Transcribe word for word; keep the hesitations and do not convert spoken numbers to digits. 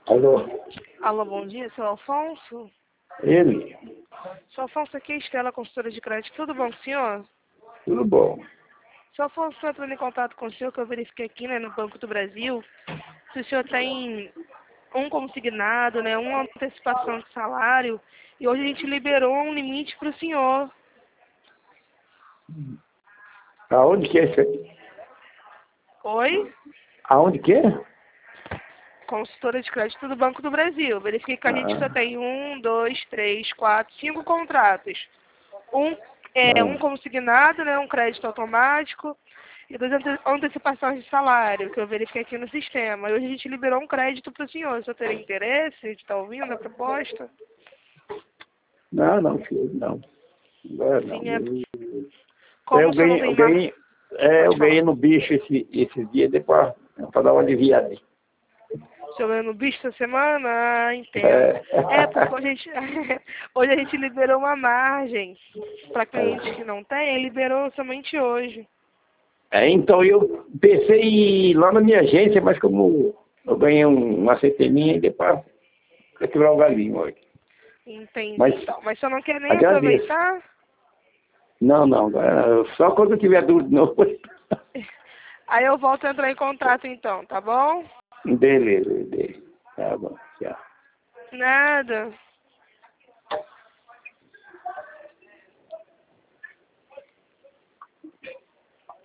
Alô? Alô, bom dia, seu Alfonso? Ele? Seu Alfonso, aqui é Estela, consultora de crédito. Tudo bom com o senhor? Tudo bom. Seu Alfonso, estou entrando em contato com o senhor, que eu verifiquei aqui, né, no Banco do Brasil, se o senhor tem um consignado, né, uma antecipação de salário, e hoje a gente liberou um limite para o senhor. Aonde que é isso aí? Oi? Aonde que é? Consultora de crédito do Banco do Brasil. Verifiquei que a gente só Ah, tem um, dois, três, quatro, cinco contratos. Um é um ah. consignado, né, um crédito automático, e duas ante- antecipações de salário, que eu verifiquei aqui no sistema. E hoje a gente liberou um crédito para o senhor. O senhor teria interesse de estar ouvindo a proposta? Não, não, filho, não. Agora não. Sim, é. Eu, Como eu o senhor não ganhei, eu tem mais. ganhei, é, eu Pode falar. ganhei no bicho esse, esse dia depois, para dar uma aliviada. O senhor ganhou no bicho essa semana? Ah, entendo. É. É, porque hoje a gente, hoje a gente liberou uma margem para clientes que não têm, liberou somente hoje. É, então eu pensei em ir lá na minha agência, mas como eu ganhei um, uma centeninha e depois eu quebrar o galinho hoje. Entendi, Mas então. Mas o senhor não quer nem agradeço. aproveitar? Não, não, agora, só quando eu tiver dúvida de novo. Aí eu volto a entrar em contato então, tá bom? Beleza, beleza. Tá bom, tchau. Nada.